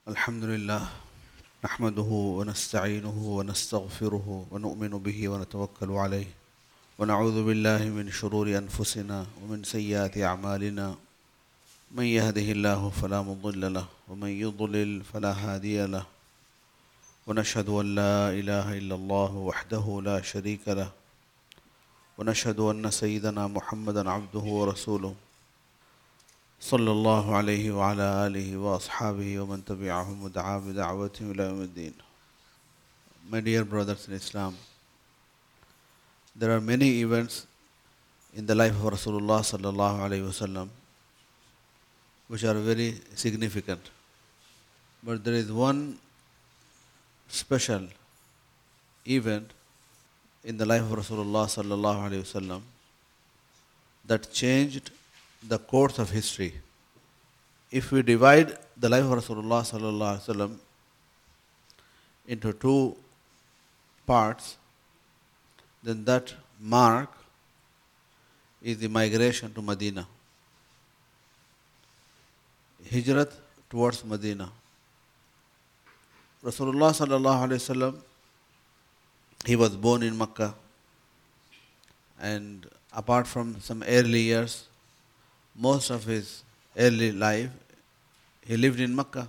الحمد لله نحمده ونستعينه ونستغفره ونؤمن به ونتوكل عليه ونعوذ بالله من شرور أنفسنا ومن سيئات أعمالنا من يهده الله فلا مضل له ومن يضلل فلا هادي له ونشهد أن لا إله إلا الله وحده لا شريك له ونشهد أن سيدنا محمدا عبده ورسوله صلى الله عليه وعلى آله وأصحابه ومن تبعهم ودعا بدعوتهم إلى يوم الدين. My dear brothers in Islam, there are many events in the life of Rasulullah sallallahu alaihi wasallam which are very significant. But there is one special event in the life of Rasulullah sallallahu alaihi wasallam that changed the course of history. If we divide the life of Rasulullah sallallahu alaihi wasallam into two parts, then that mark is the migration to Medina. Hijrat towards Medina. Rasulullah sallallahu alaihi wasallam, he was born in Makkah, and apart from some early years, most of his early life, he lived in Makkah.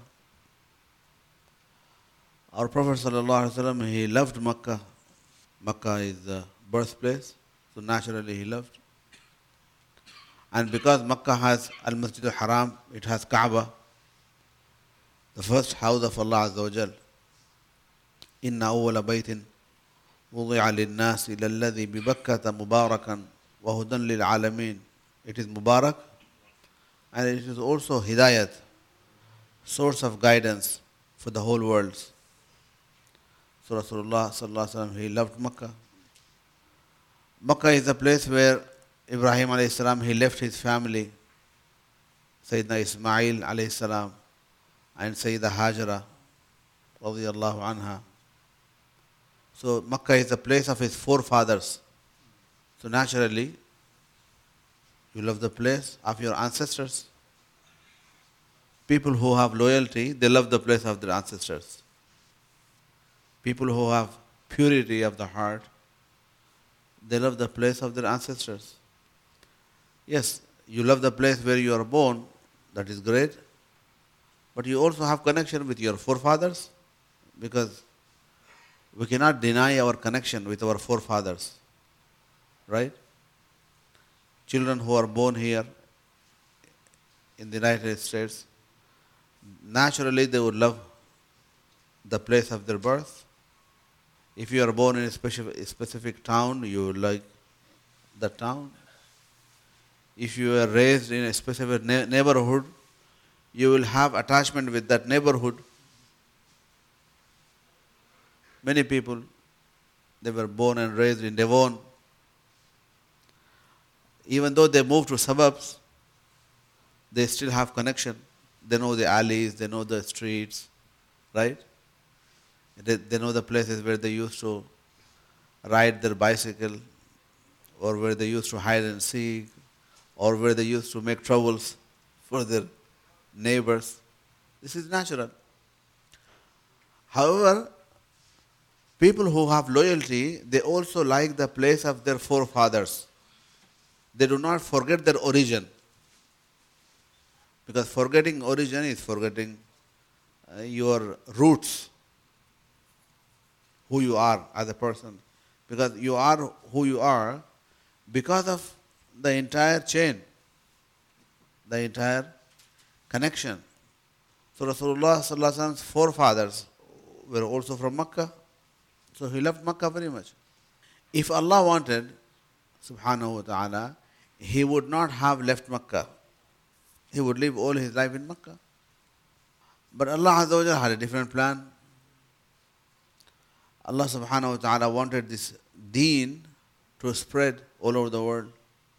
Our Prophet sallallahu alaihi wasallam, he loved Makkah. Makkah is the birthplace, so naturally he loved. And because Makkah has Al-Masjid al-Haram, it has Kaaba, the first house of Allah Azza wa Jal. Inna awwala baytin wudi'a lin-nasi lalladhi bi Bakkata mubarakan wa hudan lil alamin. It is Mubarak, and it is also Hidayat, source of guidance for the whole world. So Rasulullah sallallahu alaihi wasallam, he loved Makkah. Makkah is the place where Ibrahim alayhi salam, he left his family, Sayyidina Ismail alayhi salam, and Sayyida Hajara radiyallahu anha. So Makkah is the place of his forefathers. So naturally, you love the place of your ancestors. People who have loyalty, they love the place of their ancestors. People who have purity of the heart, they love the place of their ancestors. Yes, you love the place where you are born, that is great, but you also have connection with your forefathers, because we cannot deny our connection with our forefathers, right? Children who are born here in the United States, naturally they would love the place of their birth. If you are born in a specific town, you would like the town. If you are raised in a specific neighborhood, you will have attachment with that neighborhood. Many people, they were born and raised in Devon. Even though they moved to suburbs, they still have connection. They know the alleys, they know the streets, right? They know the places where they used to ride their bicycle, or where they used to hide and seek, or where they used to make troubles for their neighbors. This is natural. However, people who have loyalty, they also like the place of their forefathers. They do not forget their origin. Because forgetting origin is forgetting your roots, who you are as a person. Because you are who you are because of the entire chain, the entire connection. So Rasulullah sallallahu alaihi wasallam's forefathers were also from Makkah. So he loved Makkah very much. If Allah wanted, subhanahu wa ta'ala, he would not have left Makkah. He would live all his life in Makkah. But Allah Azza wa Jalla had a different plan. Allah subhanahu wa ta'ala wanted this deen to spread all over the world.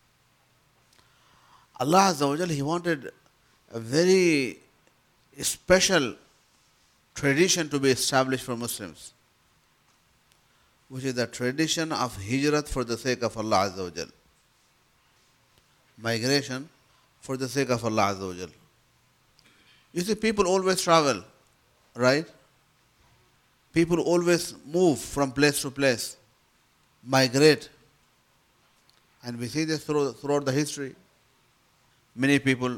Allah Azza wa Jalla, he wanted a very special tradition to be established for Muslims, which is the tradition of hijrat for the sake of Allah Azza wa Jalla. Migration for the sake of Allah Azza wa Jalla. You see, people always travel. right? People always move from place to place, migrate. And we see this throughout the history. Many people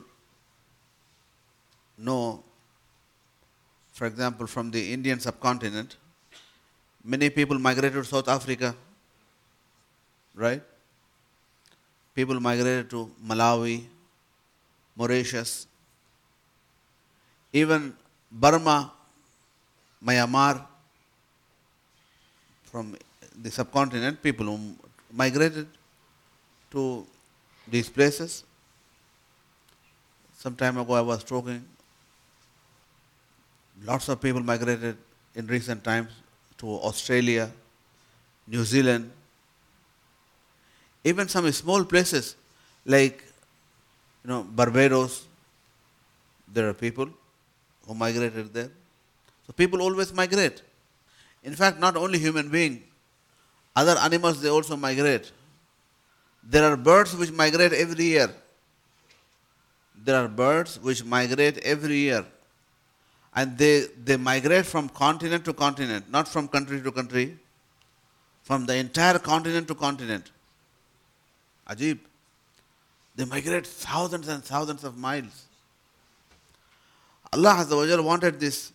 know, for example, from the Indian subcontinent, many people migrated to South Africa, right? People migrated to Malawi, Mauritius, even Burma, Myanmar, from the subcontinent, people who migrated to these places. Some time ago I was talking, lots of people migrated in recent times to Australia, New Zealand, even some small places like Barbados, there are people who migrated there. So people always migrate. In fact, not only human beings, other animals they also migrate. There are birds which migrate every year. There are birds which migrate every year. And they migrate from continent to continent, not from country to country, from the entire continent to continent. Ajib. They migrate thousands and thousands of miles. Allah Azza wa Jal wanted this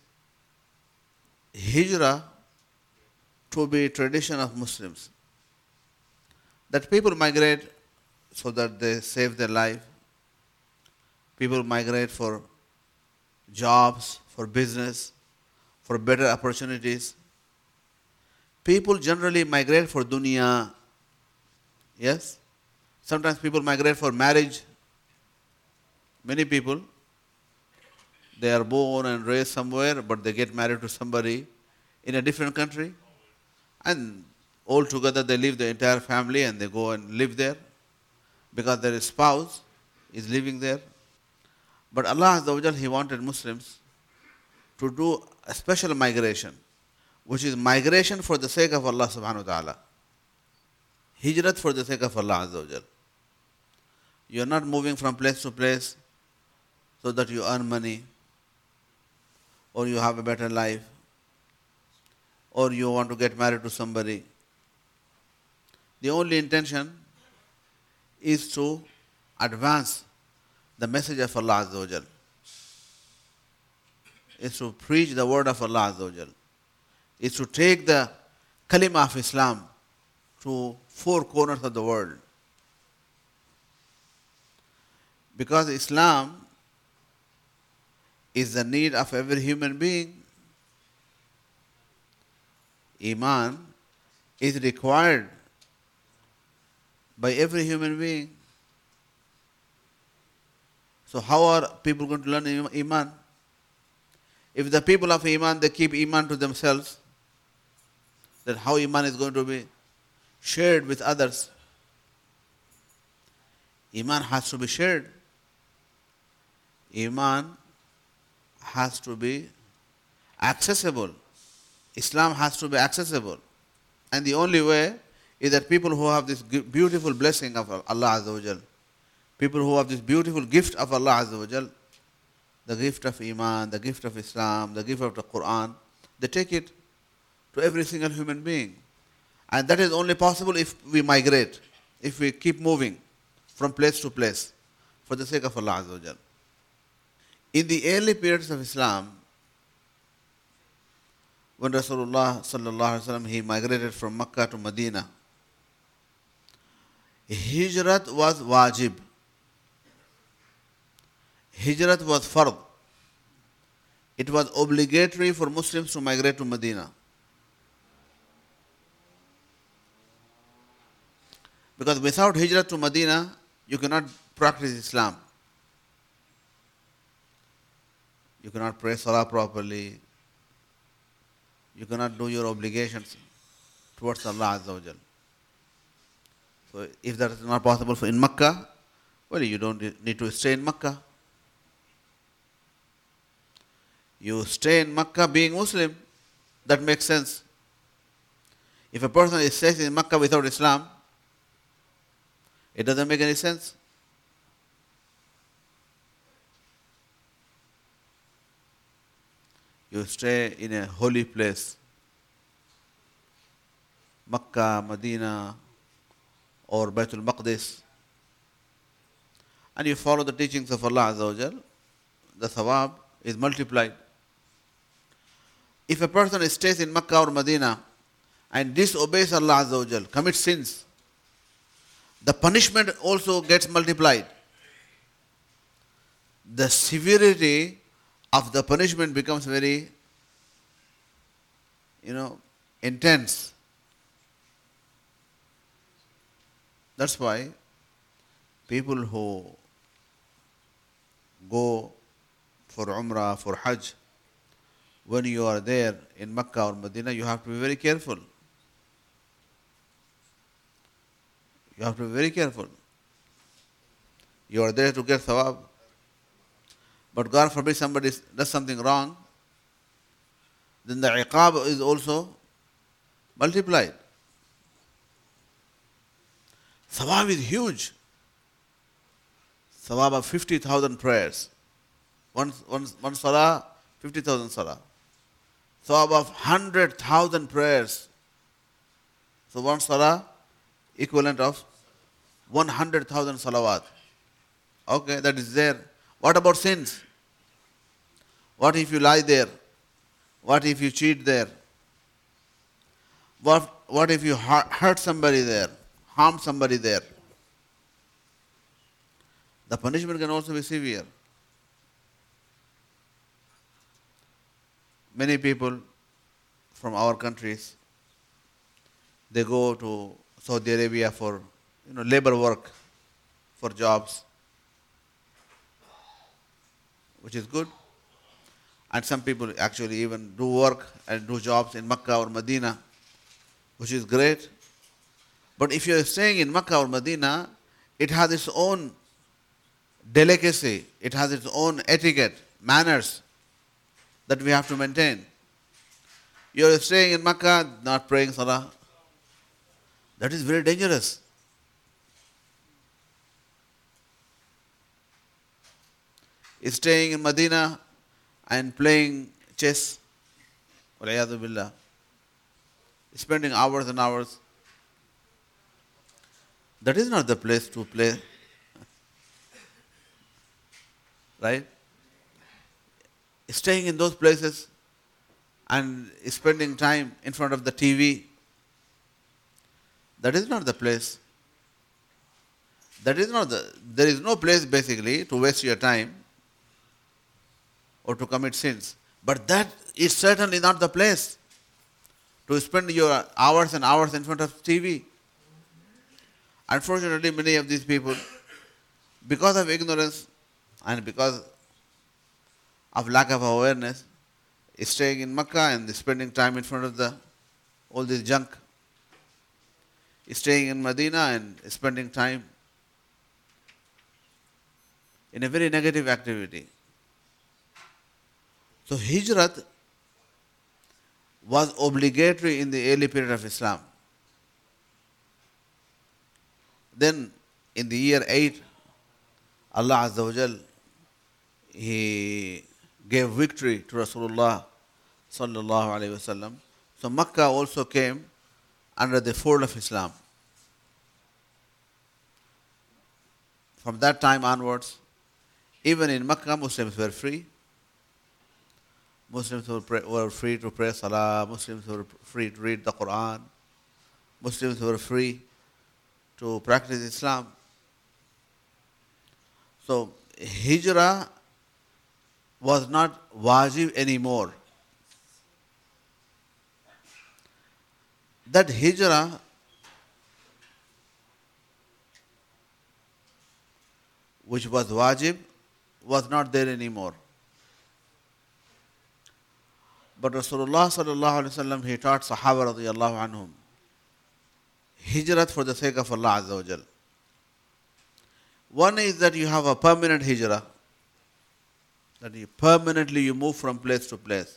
hijrah to be a tradition of Muslims. That people migrate so that they save their life. People migrate for jobs, for business, for better opportunities. People generally migrate for dunya. Yes? Sometimes people migrate for marriage. Many people, they are born and raised somewhere, but they get married to somebody in a different country. And all together they leave the entire family and they go and live there because their spouse is living there. But Allah Azza wa Jal, He wanted Muslims to do a special migration, which is migration for the sake of Allah subhanahu wa ta'ala. Hijrat for the sake of Allah Azza wa Jal. You are not moving from place to place so that you earn money or you have a better life or you want to get married to somebody. The only intention is to advance the message of Allah Azza wa Jal. Is to preach the word of Allah Azza wa Jal. Is to take the kalima of Islam to four corners of the world. Because Islam is the need of every human being. Iman is required by every human being. So how are people going to learn Iman? If the people of Iman, they keep Iman to themselves, then how Iman is going to be shared with others? Iman has to be shared. Iman has to be accessible. Islam has to be accessible. And the only way is that people who have this beautiful blessing of Allah Azza wa Jal, people who have this beautiful gift of Allah Azza wa Jal, the gift of Iman, the gift of Islam, the gift of the Quran, they take it to every single human being. And that is only possible if we migrate, if we keep moving from place to place for the sake of Allah Azza wa Jal. In the early periods of Islam, when Rasulullah sallallahu alaihi wasallam he migrated from Makkah to Medina, Hijrat was wajib. Hijrat was fard. It was obligatory for Muslims to migrate to Medina. Because without Hijrat to Medina, you cannot practice Islam. You cannot pray Salah properly. You cannot do your obligations towards Allah Azza wa Jal. So if that is not possible in Makkah, well, you don't need to stay in Makkah. You stay in Makkah being Muslim. That makes sense. If a person stays in Makkah without Islam, it doesn't make any sense. You stay in a holy place, Makkah, Medina, or Baitul Maqdis, and you follow the teachings of Allah Azza wa Jal, the thawab is multiplied. If a person stays in Makkah or Medina and disobeys Allah Azza wa Jal, commits sins, the punishment also gets multiplied. The severity of the punishment becomes very, intense. That's why people who go for Umrah, for Hajj, when you are there in Makkah or Medina, you have to be very careful. You have to be very careful. You are there to get thawab. But God forbid somebody does something wrong, then the iqab is also multiplied. Thawab is huge. Thawab of 50,000 prayers. One salah, 50,000 salah. Thawab of 100,000 prayers. So one salah, equivalent of 100,000 salawat. Okay, that is there. What about sins? What if you lie there? What if you cheat there? What if you hurt somebody there? Harm somebody there? The punishment can also be severe. Many people from our countries, they go to Saudi Arabia for labor work, for jobs, which is good. And some people actually even do work and do jobs in Makkah or Medina, which is great. But if you are staying in Makkah or Medina, it has its own delicacy, it has its own etiquette, manners that we have to maintain. You are staying in Makkah, not praying salah. That is very dangerous. Staying in Medina and playing chess, wal'iyadhu billah, spending hours and hours. That is not the place to play. Right? Staying in those places and spending time in front of the TV, that is not the place. There is no place basically to waste your time or to commit sins. But that is certainly not the place to spend your hours and hours in front of TV. Unfortunately, many of these people, because of ignorance and because of lack of awareness, is staying in Makkah and spending time in front of all this junk. Is staying in Medina and spending time in a very negative activity. So Hijrat was obligatory in the early period of Islam. Then in the year 8, Allah Azza wa Jal, He gave victory to Rasulullah sallallahu alaihi wasallam. So Makkah also came under the fold of Islam. From that time onwards, even in Makkah, Muslims were free. Muslims were free to pray Salah. Muslims were free to read the Quran. Muslims were free to practice Islam. So Hijrah was not wajib anymore. That Hijrah which was wajib was not there anymore. But Rasulullah sallallahu alaihi wasallam, he taught Sahaba radiyallahu anhum Hijrat for the sake of Allah Azza wa Jal. One is that you have a permanent hijrah, that you permanently move from place to place.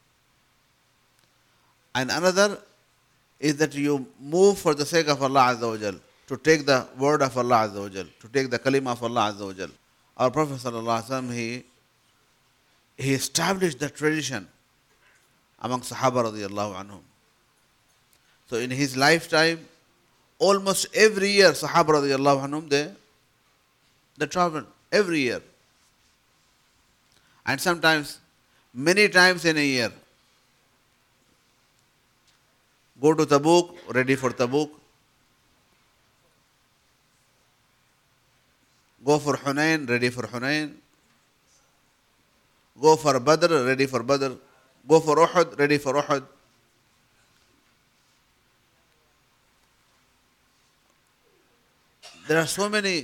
And another is that you move for the sake of Allah Azza wa Jal, to take the word of Allah Azza wa Jal, to take the kalima of Allah Azza wa Jal. Our Prophet sallallahu alaihi wasallam, he established the tradition among Sahaba radiallahu anhum. So in his lifetime, almost every year Sahaba radiallahu anhum, they travel every year. And sometimes, many times in a year. Go to Tabuk, ready for Tabuk. Go for Hunain, ready for Hunain. Go for Badr, ready for Badr. Go for Uhud, ready for Uhud. There are so many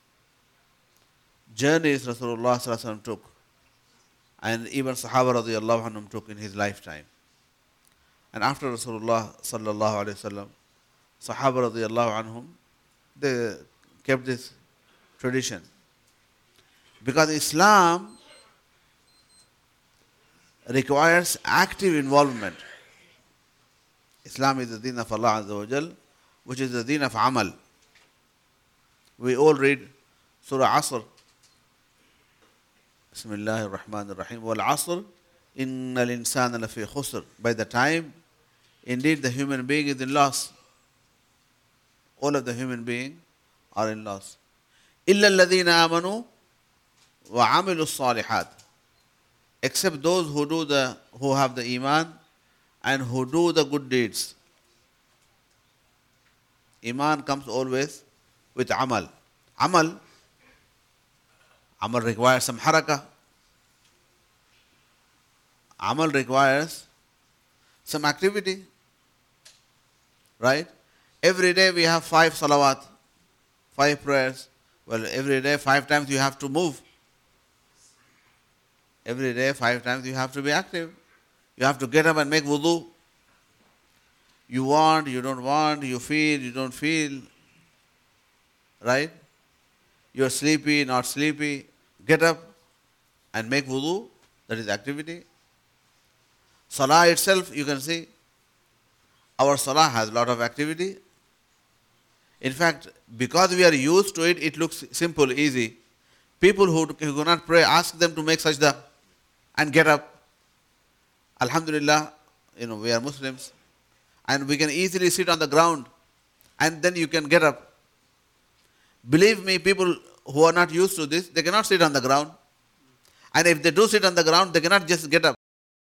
journeys Rasulullah sallallahu alaihi wasallam took, and even Sahaba radiallahu anhum took in his lifetime. And after Rasulullah sallallahu alaihi wasallam, Sahaba radiallahu anhum, they kept this tradition. Because Islam requires active involvement. Islam is the deen of Allah Azza wa Jal, which is the deen of Amal. We all read Surah Asr. Bismillahir Rahmanir Rahim. Wal Asr, innal insana lafi khusr. By the time, indeed the human being is in loss. All of the human beings are in loss. Illa alladhina amanu wa amilu salihat. Except those who have the iman and who do the good deeds. Iman comes always with amal. Amal requires some harakah. Amal requires some activity. Right? Every day we have 5 salawat, 5 prayers. Well, every day 5 times you have to move. Every day 5 times you have to be active. You have to get up and make wudu. You want, you don't want, you feel, you don't feel. Right? You are sleepy, not sleepy. Get up and make wudu. That is activity. Salah itself, you can see, our salah has a lot of activity. In fact, because we are used to it, it looks simple, easy. People who cannot pray, ask them to make sajda and get up. Alhamdulillah, we are Muslims and we can easily sit on the ground and then you can get up. Believe me, people who are not used to this, they cannot sit on the ground. And if they do sit on the ground, they cannot just get up.